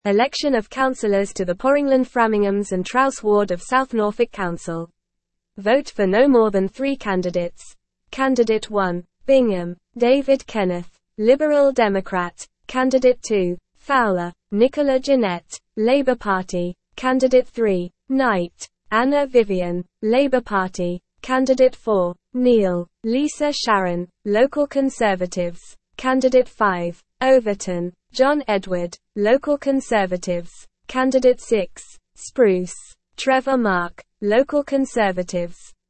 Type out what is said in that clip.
Election of councillors to the Porringland Framinghams and Trowse ward of South Norfolk Council. Vote for no more than 3 candidates. Candidate 1. Bingham, David Kenneth, Liberal Democrat. Candidate 2. Fowler, Nicola Jeanette, Labour Party. Candidate 3. Knight, Anna Vivian, Labour Party. Candidate 4. Neal, Lisa Sharon, Local Conservatives. Candidate 5. Overton, John Edward, Local Conservatives. Candidate 6. Spruce, Trevor Mark, Local Conservatives.